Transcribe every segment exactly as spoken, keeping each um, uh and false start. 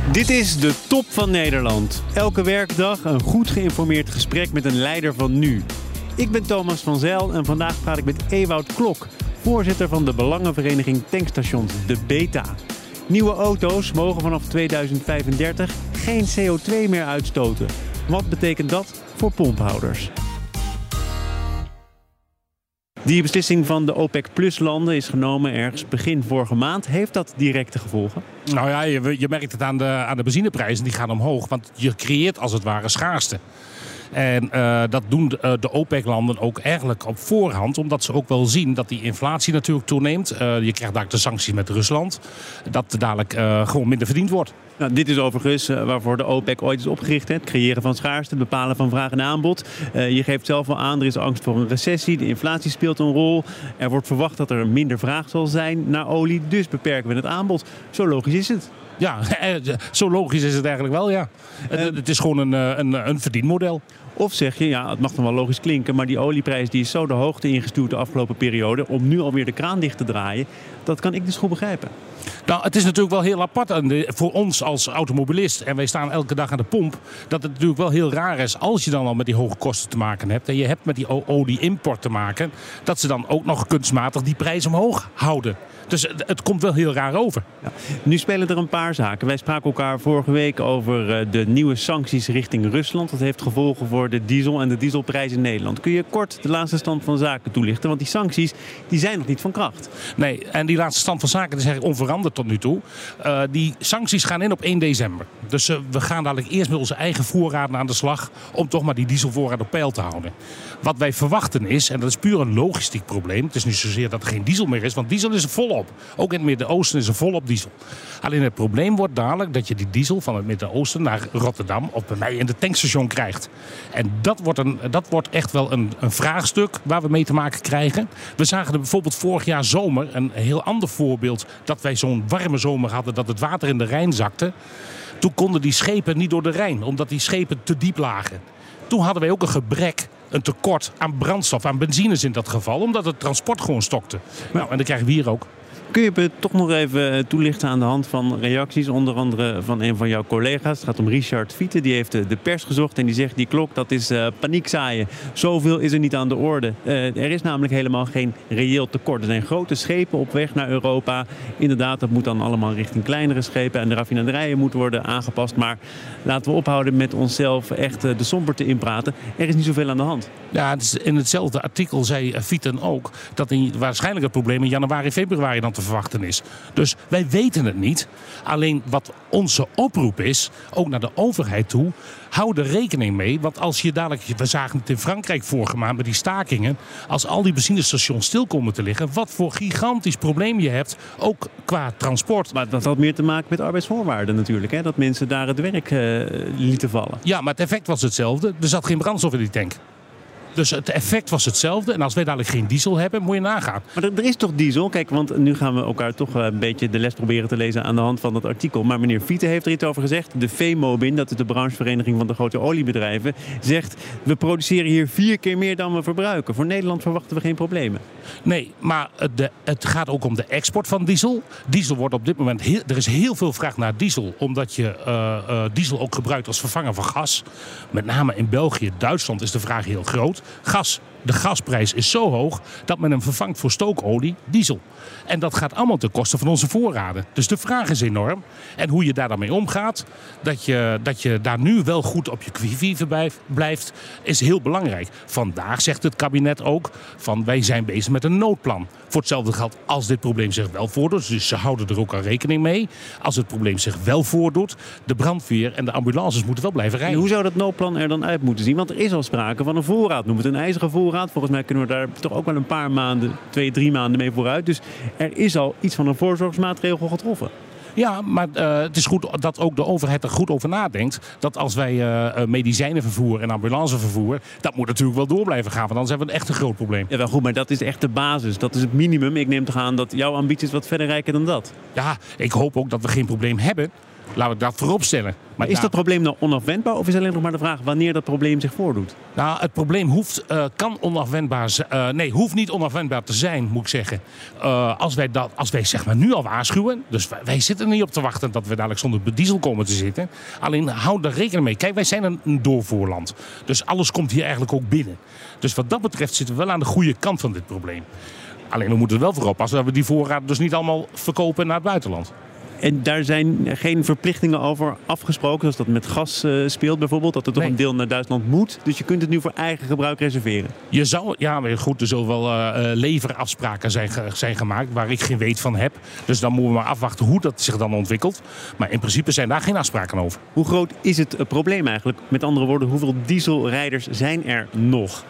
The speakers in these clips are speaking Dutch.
Dit is de top van Nederland. Elke werkdag een goed geïnformeerd gesprek met een leider van nu. Ik ben Thomas van Zijl en vandaag praat ik met Ewout Klok, voorzitter van de belangenvereniging Tankstations, de Beta. Nieuwe auto's mogen vanaf tweeduizend vijfendertig geen C O twee meer uitstoten. Wat betekent dat voor pomphouders? Die beslissing van de OPEC Plus landen is genomen ergens begin vorige maand. Heeft dat directe gevolgen? Nou ja, je, je merkt het aan de, aan de benzineprijzen. Die gaan omhoog, want je creëert als het ware schaarste. En uh, dat doen de, de OPEC-landen ook eigenlijk op voorhand. Omdat ze ook wel zien dat die inflatie natuurlijk toeneemt. Uh, je krijgt dadelijk de sancties met Rusland. Dat er dadelijk uh, gewoon minder verdiend wordt. Nou, dit is overigens uh, waarvoor de OPEC ooit is opgericht. Hè? Het creëren van schaarste, het bepalen van vraag en aanbod. Uh, je geeft zelf al aan, er is angst voor een recessie. De inflatie speelt een rol. Er wordt verwacht dat er minder vraag zal zijn naar olie. Dus beperken we het aanbod. Zo logisch is het. Ja, zo logisch is het eigenlijk wel, ja. Uh, het is gewoon een, een, een verdienmodel. Of zeg je, ja, het mag dan wel logisch klinken, maar die olieprijs die is zo de hoogte ingestuurd de afgelopen periode om nu alweer de kraan dicht te draaien. Dat kan ik dus goed begrijpen. Nou, het is natuurlijk wel heel apart voor ons als automobilist. En wij staan elke dag aan de pomp. Dat het natuurlijk wel heel raar is als je dan al met die hoge kosten te maken hebt. En je hebt met die olie-import te maken. Dat ze dan ook nog kunstmatig die prijs omhoog houden. Dus het, het komt wel heel raar over. Ja. Nu spelen er een paar zaken. Wij spraken elkaar vorige week over de nieuwe sancties richting Rusland. Dat heeft gevolgen voor de diesel en de dieselprijs in Nederland. Kun je kort de laatste stand van zaken toelichten? Want die sancties die zijn nog niet van kracht. Nee, en die laatste stand van zaken is eigenlijk onveranderd tot nu toe. Uh, die sancties gaan in op één december. Dus uh, we gaan dadelijk eerst met onze eigen voorraden aan de slag om toch maar die dieselvoorraad op peil te houden. Wat wij verwachten is, en dat is puur een logistiek probleem. Het is niet zozeer dat er geen diesel meer is, want diesel is er volop. Ook in het Midden-Oosten is er volop diesel. Alleen het probleem wordt dadelijk dat je die diesel van het Midden-Oosten naar Rotterdam of bij mij in de tankstation krijgt. En dat wordt, een, dat wordt echt wel een, een vraagstuk waar we mee te maken krijgen. We zagen er bijvoorbeeld vorig jaar zomer, een heel ander voorbeeld, dat wij zo'n warme zomer hadden dat het water in de Rijn zakte. Toen konden die schepen niet door de Rijn, omdat die schepen te diep lagen. Toen hadden wij ook een gebrek, een tekort aan brandstof, aan benzines in dat geval, omdat het transport gewoon stokte. Nou, en dat krijgen we hier ook. Kun je het toch nog even toelichten aan de hand van reacties, onder andere van een van jouw collega's. Het gaat om Richard Fiete, die heeft de pers gezocht en die zegt die klok dat is uh, paniek zaaien. Zoveel is er niet aan de orde. Uh, er is namelijk helemaal geen reëel tekort. Er zijn grote schepen op weg naar Europa. Inderdaad, dat moet dan allemaal richting kleinere schepen en de raffinaderijen moeten worden aangepast. Maar laten we ophouden met onszelf echt uh, de somberte inpraten. Er is niet zoveel aan de hand. Ja, het is in hetzelfde artikel zei Fieten ook dat in, waarschijnlijk het probleem in januari, februari dan te verwachten is. Dus wij weten het niet. Alleen wat onze oproep is, ook naar de overheid toe, hou er rekening mee. Want als je dadelijk, we zagen het in Frankrijk vorige maand met die stakingen, als al die benzinestations stil komen te liggen, wat voor gigantisch probleem je hebt, ook qua transport. Maar dat had meer te maken met arbeidsvoorwaarden natuurlijk, hè? Dat mensen daar het werk uh, lieten vallen. Ja, maar het effect was hetzelfde. Er zat geen brandstof in die tank. Dus het effect was hetzelfde. En als wij dadelijk geen diesel hebben, moet je nagaan. Maar er, er is toch diesel? Kijk, want nu gaan we elkaar toch een beetje de les proberen te lezen aan de hand van dat artikel. Maar meneer Fiete heeft er iets over gezegd. De VEMOBIN, dat is de branchevereniging van de grote oliebedrijven, zegt we produceren hier vier keer meer dan we verbruiken. Voor Nederland verwachten we geen problemen. Nee, maar de, het gaat ook om de export van diesel. Diesel wordt op dit moment, heel, er is heel veel vraag naar diesel. Omdat je uh, uh, diesel ook gebruikt als vervanger van gas. Met name in België, Duitsland is de vraag heel groot. Gas, de gasprijs is zo hoog dat men hem vervangt voor stookolie, diesel. En dat gaat allemaal ten koste van onze voorraden. Dus de vraag is enorm. En hoe je daar dan mee omgaat, dat je, dat je daar nu wel goed op je qui-vive blijft, is heel belangrijk. Vandaag zegt het kabinet ook van wij zijn bezig met een noodplan. Voor hetzelfde geld als dit probleem zich wel voordoet. Dus ze houden er ook al rekening mee. Als het probleem zich wel voordoet, de brandweer en de ambulances moeten wel blijven rijden. En hoe zou dat noodplan er dan uit moeten zien? Want er is al sprake van een voorraad. Noem het een ijzeren voorraad. Volgens mij kunnen we daar toch ook wel een paar maanden, twee, drie maanden mee vooruit. Dus er is al iets van een voorzorgsmaatregel getroffen. Ja, maar uh, het is goed dat ook de overheid er goed over nadenkt. Dat als wij uh, medicijnen vervoeren en ambulancevervoer, dat moet natuurlijk wel door blijven gaan. Want anders hebben we een echt een groot probleem. Ja, wel goed, maar dat is echt de basis. Dat is het minimum. Ik neem toch aan dat jouw ambitie is wat verder reiken dan dat. Ja, ik hoop ook dat we geen probleem hebben. Laten we dat voorop stellen. Maar is dat probleem nou onafwendbaar of is alleen nog maar de vraag wanneer dat probleem zich voordoet? Nou, het probleem hoeft, uh, kan onafwendbaar zijn. Uh, nee, hoeft niet onafwendbaar te zijn, moet ik zeggen. Uh, als wij, dat, als wij zeg maar nu al waarschuwen. Dus wij, wij zitten er niet op te wachten dat we dadelijk zonder diesel komen te zitten. Alleen houd er rekening mee. Kijk, wij zijn een, een doorvoerland. Dus alles komt hier eigenlijk ook binnen. Dus wat dat betreft zitten we wel aan de goede kant van dit probleem. Alleen we moeten er wel voor oppassen dat we die voorraad dus niet allemaal verkopen naar het buitenland. En daar zijn geen verplichtingen over afgesproken, zoals dat met gas uh, speelt bijvoorbeeld, dat er toch nee. een deel naar Duitsland moet. Dus je kunt het nu voor eigen gebruik reserveren. Je zou, ja, maar goed, er zullen wel uh, leverafspraken zijn, zijn gemaakt waar ik geen weet van heb. Dus dan moeten we maar afwachten hoe dat zich dan ontwikkelt. Maar in principe zijn daar geen afspraken over. Hoe groot is het probleem eigenlijk? Met andere woorden, hoeveel dieselrijders zijn er nog?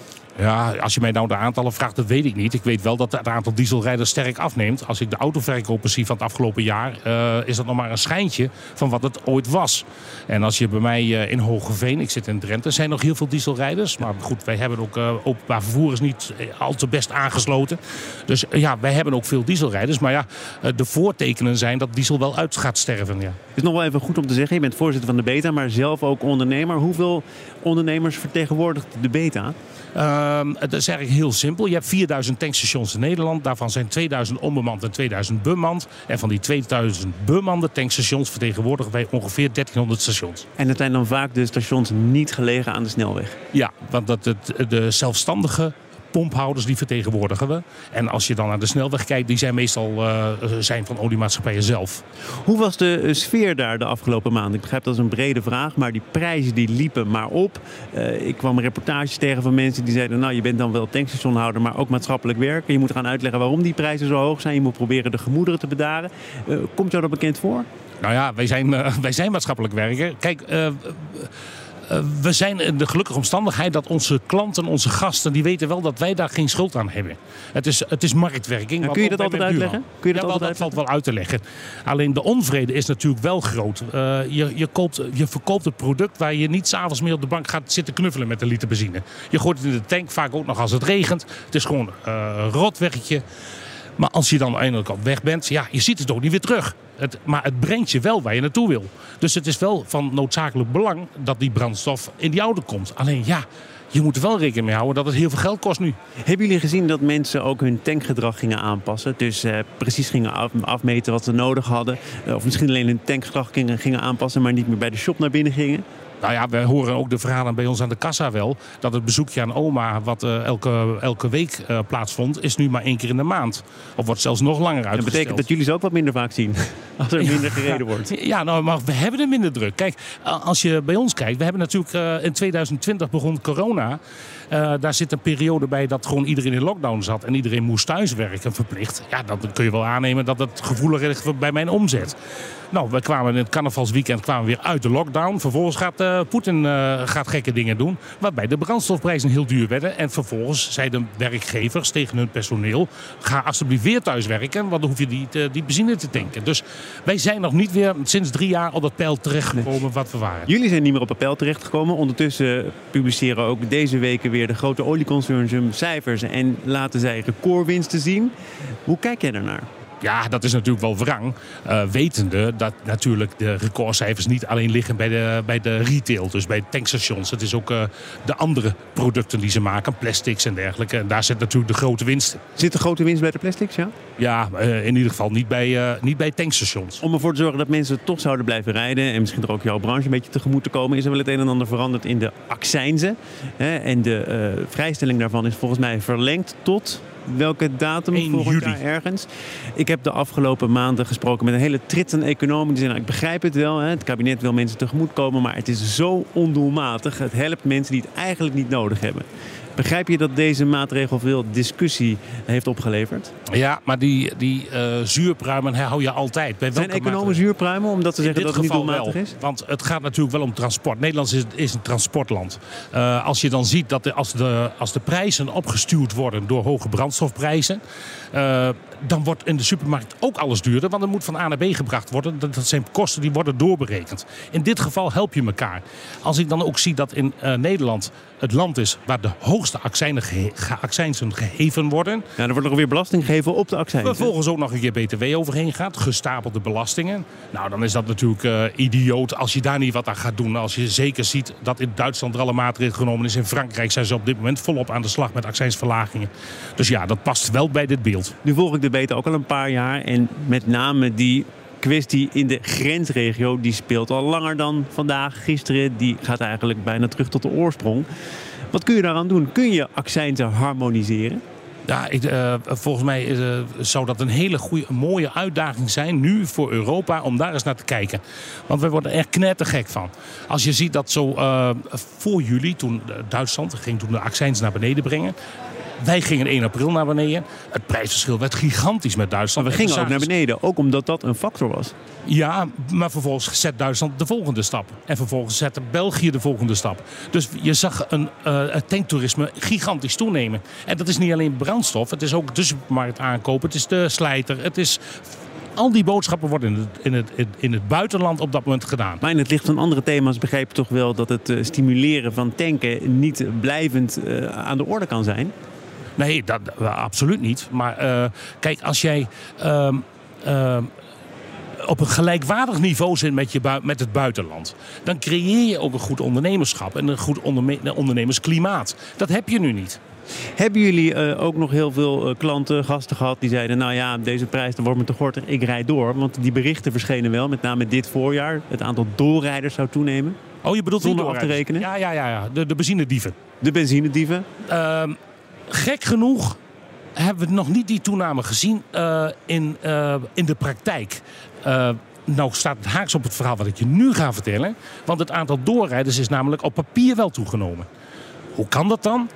Ja, als je mij nou de aantallen vraagt, dat weet ik niet. Ik weet wel dat het aantal dieselrijders sterk afneemt. Als ik de autoverkopen zie van het afgelopen jaar, uh, is dat nog maar een schijntje van wat het ooit was. En als je bij mij uh, in Hogeveen, ik zit in Drenthe, zijn nog heel veel dieselrijders. Maar goed, wij hebben ook uh, openbaar vervoer is niet al te best aangesloten. Dus uh, ja, wij hebben ook veel dieselrijders. Maar ja, uh, de voortekenen zijn dat diesel wel uit gaat sterven. Ja. Het is nog wel even goed om te zeggen, je bent voorzitter van de Beta, maar zelf ook ondernemer. Hoeveel ondernemers vertegenwoordigt de Beta? Uh, het is eigenlijk heel simpel. Je hebt vierduizend tankstations in Nederland. Daarvan zijn tweeduizend onbemand en tweeduizend bemand. En van die tweeduizend bemande tankstations vertegenwoordigen wij ongeveer dertienhonderd stations. En het zijn dan vaak de stations niet gelegen aan de snelweg? Ja, want dat het, de zelfstandige pomphouders die vertegenwoordigen we. En als je dan naar de snelweg kijkt, die zijn meestal uh, zijn van oliemaatschappijen zelf. Hoe was de sfeer daar de afgelopen maanden? Ik begrijp dat is een brede vraag, maar die prijzen die liepen maar op. Uh, ik kwam reportages tegen van mensen die zeiden, nou je bent dan wel tankstationhouder, maar ook maatschappelijk werker. Je moet gaan uitleggen waarom die prijzen zo hoog zijn. Je moet proberen de gemoederen te bedaren. Uh, komt jou dat bekend voor? Nou ja, wij zijn, uh, wij zijn maatschappelijk werker. Kijk, uh, uh, Uh, we zijn in de gelukkige omstandigheid dat onze klanten, onze gasten, die weten wel dat wij daar geen schuld aan hebben. Het is, het is marktwerking. Ja, kun je dat altijd uitleggen? Kun je dat ja, altijd wel, dat valt wel uit te leggen. Alleen de onvrede is natuurlijk wel groot. Uh, je, je, koopt, je verkoopt het product waar je niet 's avonds meer op de bank gaat zitten knuffelen met een liter benzine. Je gooit het in de tank, vaak ook nog als het regent. Het is gewoon uh, een rotweggetje. Maar als je dan eindelijk op weg bent, ja, je ziet het ook niet weer terug. Het, maar het brengt je wel waar je naartoe wil. Dus het is wel van noodzakelijk belang dat die brandstof in die auto komt. Alleen ja, je moet er wel rekening mee houden dat het heel veel geld kost nu. Hebben jullie gezien dat mensen ook hun tankgedrag gingen aanpassen? Dus uh, precies gingen af, afmeten wat ze nodig hadden. Uh, of misschien alleen hun tankgedrag gingen, gingen aanpassen, maar niet meer bij de shop naar binnen gingen? Nou ja, we horen ook de verhalen bij ons aan de kassa wel. Dat het bezoekje aan oma, wat uh, elke, elke week uh, plaatsvond, is nu maar één keer in de maand. Of wordt zelfs nog langer uitgesteld. Dat betekent dat jullie ze ook wat minder vaak zien. Als er minder gereden wordt. Ja, nou, maar we hebben er minder druk. Kijk, als je bij ons kijkt. We hebben natuurlijk uh, in tweeduizend twintig begon corona. Uh, daar zit een periode bij dat gewoon iedereen in lockdown zat. En iedereen moest thuiswerken verplicht. Ja, dan kun je wel aannemen dat het gevoelig ligt bij mijn omzet. Nou, we kwamen in het carnavalsweekend kwamen we weer uit de lockdown. Vervolgens gaat uh, Poetin uh, gaat gekke dingen doen. Waarbij de brandstofprijzen heel duur werden. En vervolgens zeiden werkgevers tegen hun personeel: ga alsjeblieft weer thuis werken, want dan hoef je die, uh, die benzine te tanken. Dus wij zijn nog niet weer sinds drie jaar op dat pijl terechtgekomen nee. wat we waren. Jullie zijn niet meer op het pijl terechtgekomen. Ondertussen publiceren ook deze weken weer de grote olieconcerns hun cijfers en laten zij recordwinsten zien. Hoe kijk jij daarnaar? Ja, dat is natuurlijk wel wrang. Uh, wetende dat natuurlijk de recordcijfers niet alleen liggen bij de, bij de retail, dus bij de tankstations. Het is ook uh, de andere producten die ze maken, plastics en dergelijke. En daar zit natuurlijk de grote winst. Zit de grote winst bij de plastics, ja? Ja, uh, in ieder geval niet bij, uh, niet bij tankstations. Om ervoor te zorgen dat mensen toch zouden blijven rijden en misschien er ook jouw branche een beetje tegemoet te komen, is er wel het een en ander veranderd in de accijnzen. Hè? En de uh, vrijstelling daarvan is volgens mij verlengd tot welke datum volgend jaar ergens. Ik heb de afgelopen maanden gesproken met een hele tritten economen. Die zeggen, nou, ik begrijp het wel. Hè. Het kabinet wil mensen tegemoet komen, maar het is zo ondoelmatig. Het helpt mensen die het eigenlijk niet nodig hebben. Begrijp je dat deze maatregel veel discussie heeft opgeleverd? Ja, maar die, die uh, zuurpruimen hou je altijd. Bij Zijn economen zuurpruimen omdat ze zeggen dat het niet doelmatig wel, is? Want het gaat natuurlijk wel om transport. Nederland is, is een transportland. Uh, als je dan ziet dat de, als, de, als de prijzen opgestuurd worden door hoge brandstofprijzen, Uh, dan wordt in de supermarkt ook alles duurder. Want er moet van A naar B gebracht worden. Dat zijn kosten die worden doorberekend. In dit geval help je elkaar. Als ik dan ook zie dat in uh, Nederland het land is waar de hoogste hoogste accijnen gehe- ge- accijnsen geheven worden. Ja, er wordt nog weer belasting gegeven op de accijns. hè? Vervolgens ook nog een keer B T W overheen gaat, gestapelde belastingen. Nou, dan is dat natuurlijk uh, idioot als je daar niet wat aan gaat doen. Als je zeker ziet dat in Duitsland er alle maatregelen genomen is. In Frankrijk zijn ze op dit moment volop aan de slag met accijnsverlagingen. Dus ja, dat past wel bij dit beeld. Nu volg ik de beta ook al een paar jaar. En met name die kwestie in de grensregio, die speelt al langer dan vandaag, gisteren. Die gaat eigenlijk bijna terug tot de oorsprong. Wat kun je daaraan doen? Kun je accijnsen harmoniseren? Ja, ik, uh, volgens mij uh, zou dat een hele goede, mooie uitdaging zijn nu voor Europa om daar eens naar te kijken. Want we worden er echt knettergek van. Als je ziet dat zo uh, voor juli, toen Duitsland ging toen de accijns naar beneden brengen. Wij gingen één april naar beneden. Het prijsverschil werd gigantisch met Duitsland. Maar we gingen ook naar beneden, ook omdat dat een factor was. Ja, maar vervolgens zet Duitsland de volgende stap. En vervolgens zette België de volgende stap. Dus je zag een, uh, het tanktoerisme gigantisch toenemen. En dat is niet alleen brandstof. Het is ook de supermarkt aankopen. Het is de slijter. Het is... Al die boodschappen worden in het, in, het, in het buitenland op dat moment gedaan. Maar in het licht van andere thema's begrijp je toch wel dat het uh, stimuleren van tanken niet blijvend uh, aan de orde kan zijn? Nee, dat, uh, absoluut niet. Maar uh, kijk, als jij uh, uh, op een gelijkwaardig niveau zit met, je bui- met het buitenland, dan creëer je ook een goed ondernemerschap en een goed onderme- ondernemersklimaat. Dat heb je nu niet. Hebben jullie uh, ook nog heel veel uh, klanten, gasten gehad die zeiden, nou ja, deze prijs dan wordt me te gortig, ik rijd door. Want die berichten verschenen wel, met name dit voorjaar. Het aantal doorrijders zou toenemen. Oh, je bedoelt zonder niet af te rekenen? Ja, ja, ja, ja. De, de benzinedieven. De benzinedieven. Uh, gek genoeg hebben we nog niet die toename gezien uh, in, uh, in de praktijk. Uh, nou staat het haaks op het verhaal wat ik je nu ga vertellen. Want het aantal doorrijders is namelijk op papier wel toegenomen. Hoe kan dat dan?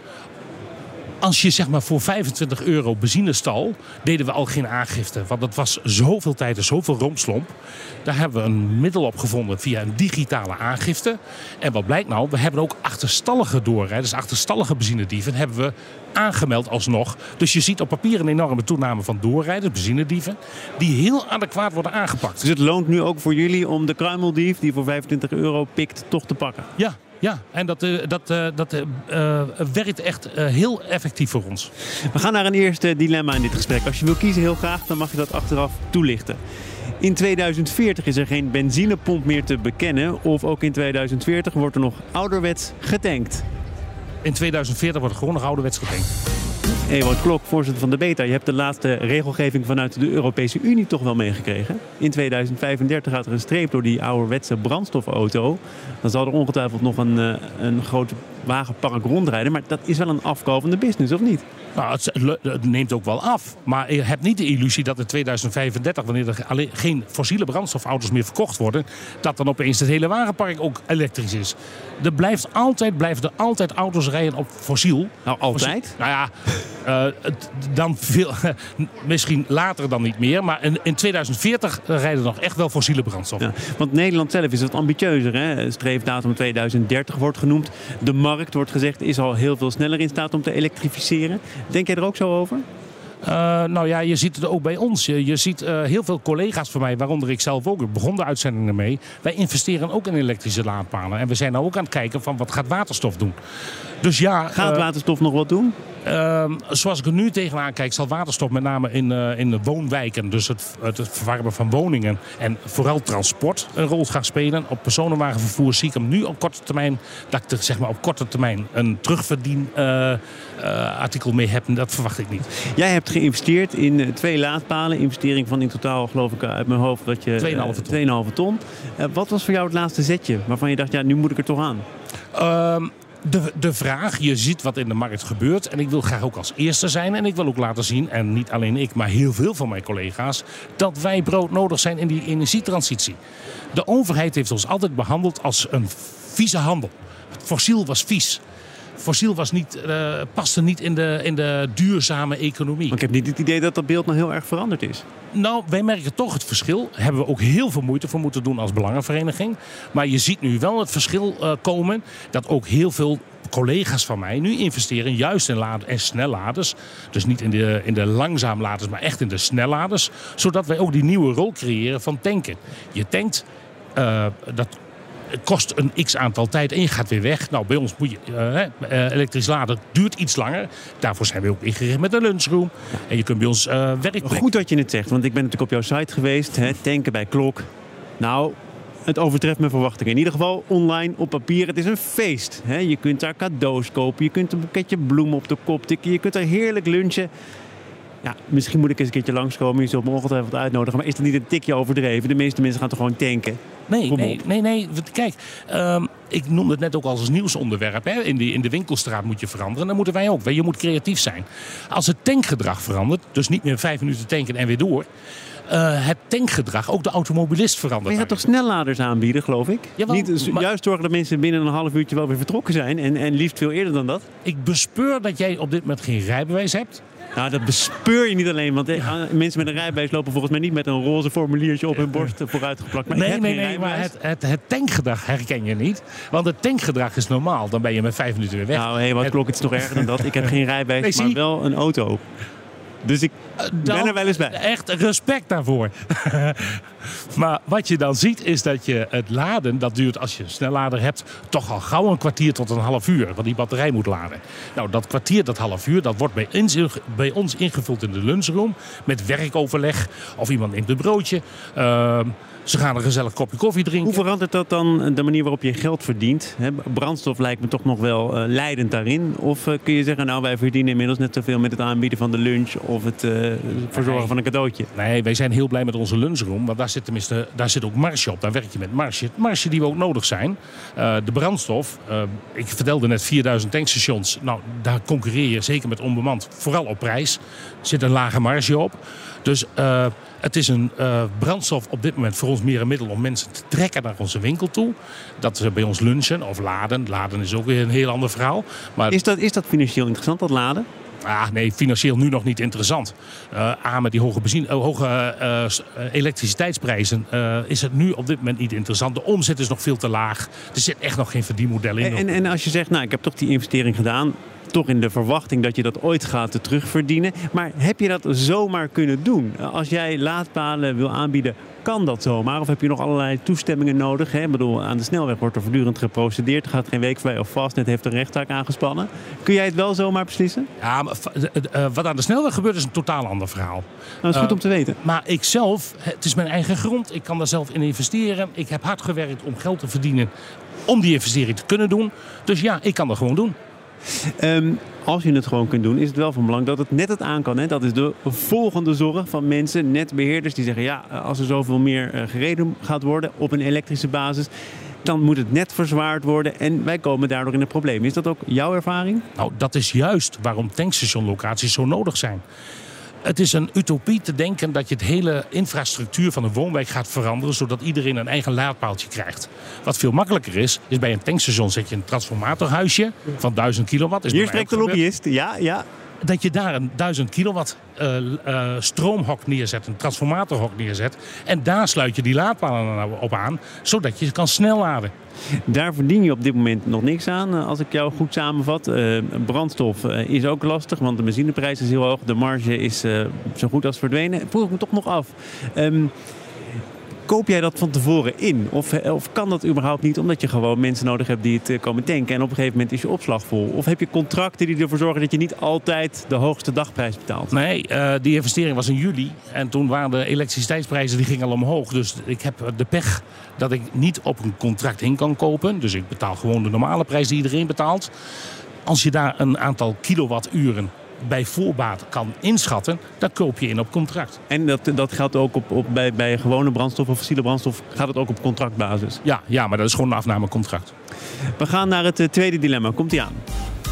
Als je zeg maar voor vijfentwintig euro benzine stal, deden we al geen aangifte. Want dat was zoveel tijd en zoveel rompslomp. Daar hebben we een middel op gevonden via een digitale aangifte. En wat blijkt nou? We hebben ook achterstallige doorrijders, achterstallige benzinedieven hebben we aangemeld alsnog. Dus je ziet op papier een enorme toename van doorrijders, benzinedieven, die heel adequaat worden aangepakt. Dus het loont nu ook voor jullie om de kruimeldief die voor vijfentwintig euro pikt toch te pakken? Ja. Ja, en dat, uh, dat, uh, dat uh, werkt echt uh, heel effectief voor ons. We gaan naar een eerste dilemma in dit gesprek. Als je wil kiezen heel graag, dan mag je dat achteraf toelichten. In tweeduizend veertig is er geen benzinepomp meer te bekennen. Of ook in tweeduizend veertig wordt er nog ouderwets getankt. In tweeduizend veertig wordt er gewoon nog ouderwets getankt. Ewout Klok, voorzitter van de beta. Je hebt de laatste regelgeving vanuit de Europese Unie toch wel meegekregen. In tweeduizend vijfendertig gaat er een streep door die ouderwetse brandstofauto. Dan zal er ongetwijfeld nog een, een groot wagenpark rondrijden. Maar dat is wel een afkalvende business, of niet? Nou, het, het neemt ook wel af. Maar je hebt niet de illusie dat in tweeduizend vijfendertig, wanneer er alleen geen fossiele brandstofauto's meer verkocht worden, dat dan opeens het hele wagenpark ook elektrisch is. Er blijft altijd, blijven er altijd auto's rijden op fossiel. Nou, altijd? Nou ja, uh, het, dan veel, misschien later dan niet meer. Maar in, in tweeduizend veertig rijden nog echt wel fossiele brandstof. Ja, want Nederland zelf is wat ambitieuzer. Hè? Streefdatum tweeduizend dertig wordt genoemd. De markt, wordt gezegd, is al heel veel sneller in staat om te elektrificeren. Denk jij er ook zo over? Uh, nou ja, je ziet het ook bij ons. Je, je ziet uh, heel veel collega's van mij, waaronder ik zelf ook, ik begon de uitzending ermee. Wij investeren ook in elektrische laadpalen. En we zijn nou ook aan het kijken van wat gaat waterstof doen. Dus ja, gaat uh, waterstof nog wat doen? Uh, zoals ik er nu tegenaan kijk, zal waterstof met name in, uh, in de woonwijken, dus het, het verwarmen van woningen en vooral transport een rol gaan spelen. Op personenwagenvervoer zie ik hem nu op korte termijn, dat ik er zeg maar op korte termijn een terugverdien uh, uh, artikel mee heb. Dat verwacht ik niet. Jij hebt geïnvesteerd in uh, twee laadpalen, investering van in totaal geloof ik uit mijn hoofd dat je twee komma vijf ton. twee komma vijf ton. Uh, wat was voor jou het laatste zetje waarvan je dacht, ja, nu moet ik er toch aan? Uh, De, de vraag, je ziet wat in de markt gebeurt en ik wil graag ook als eerste zijn en ik wil ook laten zien, en niet alleen ik, maar heel veel van mijn collega's, dat wij broodnodig zijn in die energietransitie. De overheid heeft ons altijd behandeld als een vieze handel. Fossiel was vies. Fossiel was niet, uh, paste niet in de, in de duurzame economie. Maar ik heb niet het idee dat dat beeld nog heel erg veranderd is. Nou, wij merken toch het verschil. Hebben we ook heel veel moeite voor moeten doen als belangenvereniging. Maar je ziet nu wel het verschil uh, komen dat ook heel veel collega's van mij nu investeren juist in laden en snelladers. Dus niet in de, in de langzaamladers, maar echt in de snelladers. Zodat wij ook die nieuwe rol creëren van tanken. Je tankt, uh, dat kost een x-aantal tijd en je gaat weer weg. Nou, bij ons moet je uh, uh, elektrisch laden duurt iets langer. Daarvoor zijn we ook ingericht met een lunchroom. En je kunt bij ons uh, werkplek. Goed dat je het zegt, want ik ben natuurlijk op jouw site geweest. Hè, tanken bij Klok. Nou, het overtreft mijn verwachtingen. In ieder geval online, op papier. Het is een feest. Hè. Je kunt daar cadeaus kopen. Je kunt een boeketje bloemen op de kop tikken. Je kunt daar heerlijk lunchen. Ja, misschien moet ik eens een keertje langskomen. Je zult me ongetwijfeld uitnodigen. Maar is dat niet een tikje overdreven? De meeste mensen gaan toch gewoon tanken? Nee, nee, nee, nee. Kijk, um, ik noemde het net ook als nieuwsonderwerp. Hè. In, die, in de winkelstraat moet je veranderen. Dan moeten wij ook. Je moet creatief zijn. Als het tankgedrag verandert, dus niet meer vijf minuten tanken en weer door. Uh, het tankgedrag, ook de automobilist verandert. Maar je gaat toch snelladers aanbieden, geloof ik? Jawel, niet, maar... Juist zorgen dat mensen binnen een half uurtje wel weer vertrokken zijn. En, en liefst veel eerder dan dat. Ik bespeur dat jij op dit moment geen rijbewijs hebt. Nou, dat bespeur je niet alleen. Want ja. mensen met een rijbewijs lopen volgens mij niet met een roze formuliertje op hun borst vooruitgeplakt. Maar nee, nee, nee, maar het, het, het tankgedrag herken je niet. Want het tankgedrag is normaal. Dan ben je met vijf minuten weer weg. Nou, hé, hey, wat het... Klok, het is nog erger dan dat. Ik heb geen rijbewijs, nee, maar wel een auto. Dus ik ben dan, er wel eens bij. Echt respect daarvoor. Maar wat je dan ziet is dat je het laden, dat duurt als je een snellader hebt, toch al gauw een kwartier tot een half uur. Want die batterij moet laden. Nou, dat kwartier, dat half uur, dat wordt bij, in, bij ons ingevuld in de lunchroom. Met werkoverleg. Of iemand neemt een broodje. Uh, Ze gaan een gezellig kopje koffie drinken. Hoe verandert dat dan de manier waarop je geld verdient? He, brandstof lijkt me toch nog wel uh, leidend daarin. Of uh, kun je zeggen, nou wij verdienen inmiddels net zoveel met het aanbieden van de lunch of het uh, verzorgen nee. van een cadeautje? Nee, wij zijn heel blij met onze lunchroom. Want daar zit tenminste, daar zit ook marge op. Daar werk je met marge. Marge die we ook nodig zijn. Uh, de brandstof, uh, ik vertelde net vierduizend tankstations. Nou, daar concurreer je zeker met onbemand. Vooral op prijs. Er zit een lage marge op. Dus uh, het is een uh, brandstof op dit moment voor ons meer een middel om mensen te trekken naar onze winkel toe. Dat ze bij ons lunchen of laden. Laden is ook weer een heel ander verhaal. Maar is, dat, is dat financieel interessant, dat laden? Ah, nee, financieel nu nog niet interessant. Uh, A, met die hoge, benzine, uh, hoge uh, elektriciteitsprijzen uh, is het nu op dit moment niet interessant. De omzet is nog veel te laag. Er zit echt nog geen verdienmodel in. En, en, en als je zegt, nou, ik heb toch die investering gedaan, toch in de verwachting dat je dat ooit gaat terugverdienen. Maar heb je dat zomaar kunnen doen? Als jij laadpalen wil aanbieden, kan dat zomaar? Of heb je nog allerlei toestemmingen nodig? Hè? Ik bedoel, aan de snelweg wordt er voortdurend geprocedeerd. Er gaat geen week voorbij of Fastnet heeft een rechtszaak aangespannen. Kun jij het wel zomaar beslissen? Ja, maar, uh, wat aan de snelweg gebeurt is een totaal ander verhaal. Nou, dat is goed uh, om te weten. Maar ik zelf, het is mijn eigen grond. Ik kan daar zelf in investeren. Ik heb hard gewerkt om geld te verdienen om die investering te kunnen doen. Dus ja, ik kan dat gewoon doen. Um, als je het gewoon kunt doen, is het wel van belang dat het net het aan kan. Hè? Dat is de volgende zorg van mensen, netbeheerders, die zeggen, ja, als er zoveel meer uh, gereden gaat worden op een elektrische basis, dan moet het net verzwaard worden en wij komen daardoor in een probleem. Is dat ook jouw ervaring? Nou, dat is juist waarom tankstationlocaties zo nodig zijn. Het is een utopie te denken dat je het hele infrastructuur van een woonwijk gaat veranderen, zodat iedereen een eigen laadpaaltje krijgt. Wat veel makkelijker is, is bij een tankstation zet je een transformatorhuisje van duizend kilowatt. Is Hier spreekt de lobbyist, ja, ja. Dat je daar een duizend kilowatt uh, uh, stroomhok neerzet, een transformatorhok neerzet. En daar sluit je die laadpalen op aan, zodat je kan snel laden. Daar verdien je op dit moment nog niks aan, als ik jou goed samenvat. Uh, brandstof uh, is ook lastig, want de benzineprijs is heel hoog. De marge is uh, zo goed als verdwenen. Vroeg ik me toch nog af. Um, Koop jij dat van tevoren in? Of, of kan dat überhaupt niet, omdat je gewoon mensen nodig hebt die het uh, komen tanken en op een gegeven moment is je opslag vol? Of heb je contracten die ervoor zorgen dat je niet altijd de hoogste dagprijs betaalt? Nee, uh, die investering was in juli en toen waren de elektriciteitsprijzen die gingen al omhoog. Dus ik heb de pech dat ik niet op een contract in kan kopen. Dus ik betaal gewoon de normale prijs die iedereen betaalt. Als je daar een aantal kilowatturen bij voorbaat kan inschatten, dan koop je in op contract. En dat, dat geldt ook op, op, bij, bij gewone brandstof of fossiele brandstof, gaat het ook op contractbasis? Ja, ja, maar dat is gewoon een afnamecontract. We gaan naar het uh, tweede dilemma. Komt-ie aan.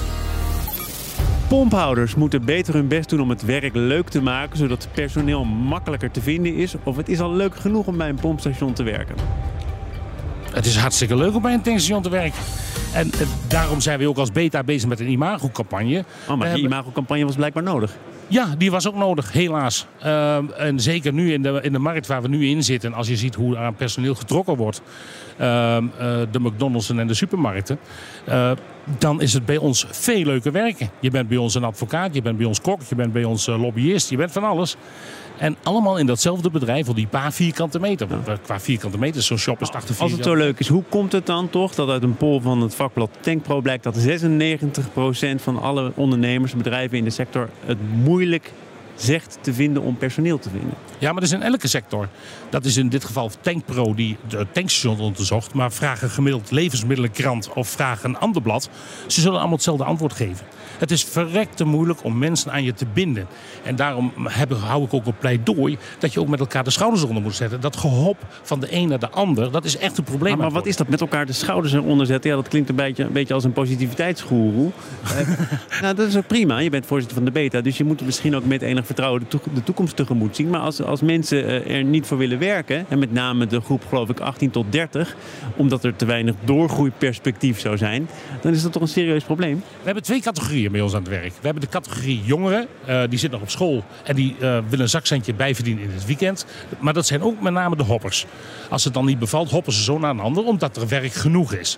Pomphouders moeten beter hun best doen om het werk leuk te maken, zodat personeel makkelijker te vinden is. Of het is al leuk genoeg om bij een pompstation te werken? Het is hartstikke leuk om bij een tankstation te werken. En uh, daarom zijn we ook als Beta bezig met een imago-campagne. Oh, maar we die hebben... imago-campagne was blijkbaar nodig. Ja, die was ook nodig, helaas. Uh, en zeker nu in de, in de markt waar we nu in zitten, als je ziet hoe aan personeel getrokken wordt. Uh, uh, de McDonald's en de supermarkten. Uh, dan is het bij ons veel leuker werken. Je bent bij ons een advocaat, je bent bij ons kok, je bent bij ons lobbyist, je bent van alles. En allemaal in datzelfde bedrijf op die paar vierkante meter. Ja. Qua vierkante meter, zo'n shop is tachtig Als het zo leuk is, hoe komt het dan toch dat uit een poll van het vakblad TankPro blijkt dat zesennegentig procent van alle ondernemers, bedrijven in de sector het moeilijk zegt te vinden om personeel te vinden? Ja, maar dat is in elke sector. Dat is in dit geval TankPro die de tankstation onderzocht. Maar vraag een gemiddeld levensmiddelenkrant of vraag een ander blad. Ze zullen allemaal hetzelfde antwoord geven. Het is verrekte moeilijk om mensen aan je te binden. En daarom heb, hou ik ook een pleidooi dat je ook met elkaar de schouders eronder moet zetten. Dat gehop van de een naar de ander, dat is echt een probleem. Maar, maar wat is dat met elkaar de schouders eronder zetten? Ja, dat klinkt een beetje, een beetje als een positiviteitsgoeroe. Nou, dat is ook prima. Je bent voorzitter van de Beta, dus je moet misschien ook met enig vertrouwen de, to- de toekomst tegemoet zien. Maar als, als mensen er niet voor willen werken, en met name de groep geloof ik achttien tot dertig, omdat er te weinig doorgroeiperspectief zou zijn, dan is dat toch een serieus probleem? We hebben twee categorieën bij ons aan het werk. We hebben de categorie jongeren, uh, die zitten nog op school en die uh, willen een zakcentje bijverdienen in het weekend. Maar dat zijn ook met name de hoppers. Als het dan niet bevalt, hoppen ze zo naar een ander, omdat er werk genoeg is.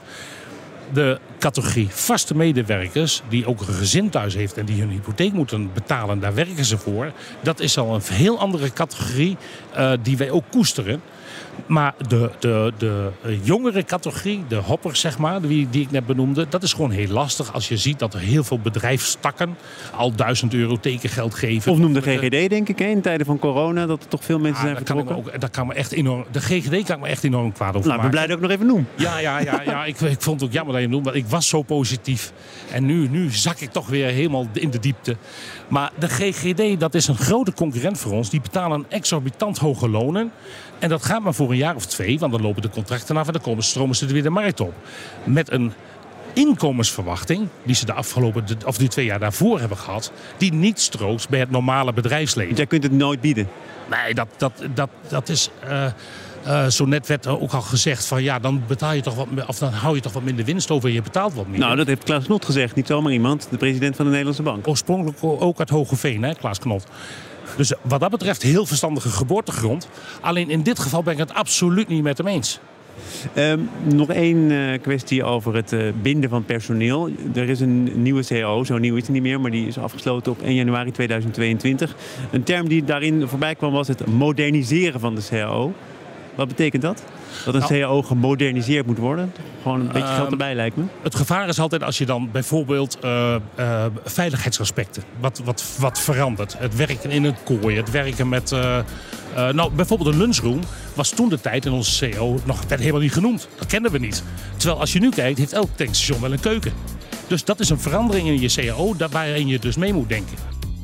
De categorie vaste medewerkers, die ook een gezin thuis heeft en die hun hypotheek moeten betalen, daar werken ze voor. Dat is al een heel andere categorie uh, die wij ook koesteren. Maar de, de, de jongere categorie, de hoppers zeg maar, die, die ik net benoemde, dat is gewoon heel lastig als je ziet dat er heel veel bedrijfstakken al duizend euro tekengeld geven. Of noem de G G D denk ik, hè, in tijden van corona, dat er toch veel mensen ja, zijn dat vertrokken. Kan ook, dat kan me echt enorm, de G G D kan ik me echt enorm kwaad over nou, maken. Ik ben blij dat ik nog even noem. Ja, ja, ja, ja ik, ik vond het ook jammer dat je het noemt, want ik was zo positief. En nu, nu zak ik toch weer helemaal in de diepte. Maar de G G D, dat is een grote concurrent voor ons. Die betalen exorbitant hoge lonen. En dat gaat maar voor een jaar of twee, want dan lopen de contracten af en dan komen, stromen ze er weer de markt op. Met een inkomensverwachting, die ze de afgelopen, of die twee jaar daarvoor hebben gehad, die niet strookt bij het normale bedrijfsleven. Jij kunt het nooit bieden? Nee, dat, dat, dat, dat is... Uh, Uh, zo net werd er ook al gezegd van ja, dan betaal je toch wat, of dan hou je toch wat minder winst over en je betaalt wat meer. Nou, dat heeft Klaas Knot gezegd, niet zomaar iemand, de president van de Nederlandse Bank. Oorspronkelijk ook uit Hoogeveen, hè, Klaas Knot. Dus wat dat betreft heel verstandige geboortegrond. Alleen in dit geval ben ik het absoluut niet met hem eens. Um, nog één uh, kwestie over het uh, binden van personeel. Er is een nieuwe C A O, zo nieuw is het niet meer, maar die is afgesloten op één januari tweeduizend tweeëntwintig. Een term die daarin voorbij kwam was het moderniseren van de C A O. Wat betekent dat? Dat een nou, C A O gemoderniseerd moet worden? Gewoon een beetje geld erbij lijkt me. Het gevaar is altijd als je dan bijvoorbeeld uh, uh, veiligheidsaspecten, wat, wat, wat verandert. Het werken in een kooi, het werken met... Uh, uh, nou, bijvoorbeeld een lunchroom was toen de tijd in onze C A O nog werd helemaal niet genoemd. Dat kenden we niet. Terwijl als je nu kijkt, heeft elk tankstation wel een keuken. Dus dat is een verandering in je C A O waarin je dus mee moet denken.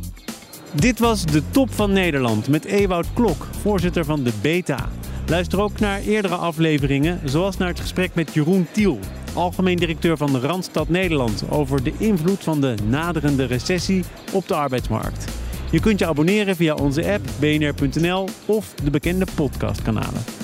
Dit was de Top van Nederland met Ewout Klok, voorzitter van de Beta. Luister ook naar eerdere afleveringen, zoals naar het gesprek met Jeroen Thiel, algemeen directeur van de Randstad Nederland, over de invloed van de naderende recessie op de arbeidsmarkt. Je kunt je abonneren via onze app, b n r punt n l of de bekende podcastkanalen.